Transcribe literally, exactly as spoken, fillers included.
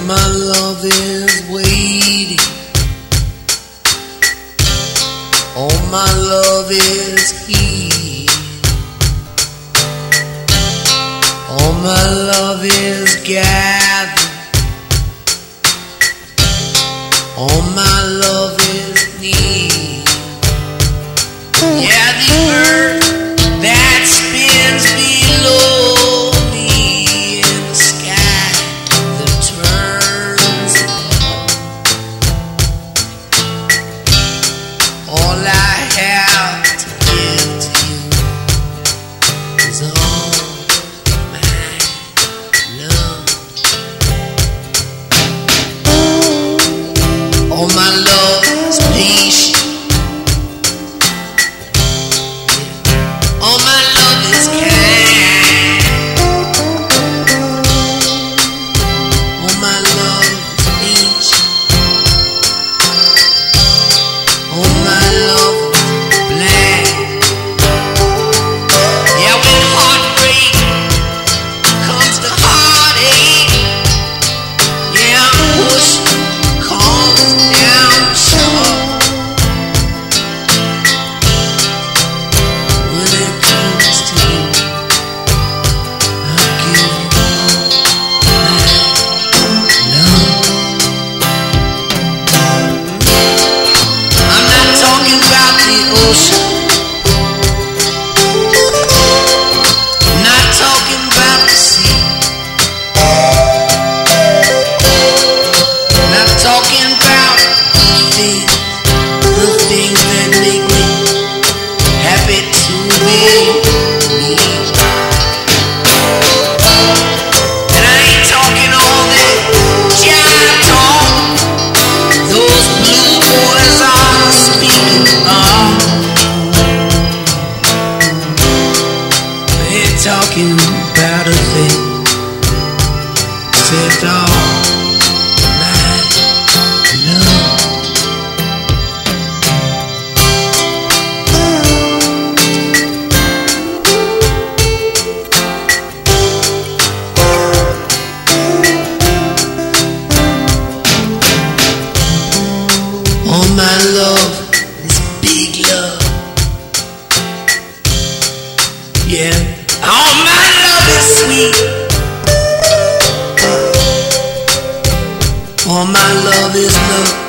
my love is waiting. All my love is here. All my love is gathered. All my love is near. Yeah, the earth that spins below me and the sky that turns above. All I have to give to you is all my love. All my love is patient. All my love is kind. All my love is ancient. All my love is black. Yeah, when heartbreak comes to heartache, yeah, I'm pushing calls down the shore. When it comes to you, I'll give you all my love. I'm not talking about the ocean. I'm not talking about the sea. I'm not talking about the things, the things that make me happy to be me. And I ain't talking all that jive talk those blue boys are speaking of. I ain't talking about a thing except all my love. All my love is big love. Yeah, all my love is sweet. All my love is love.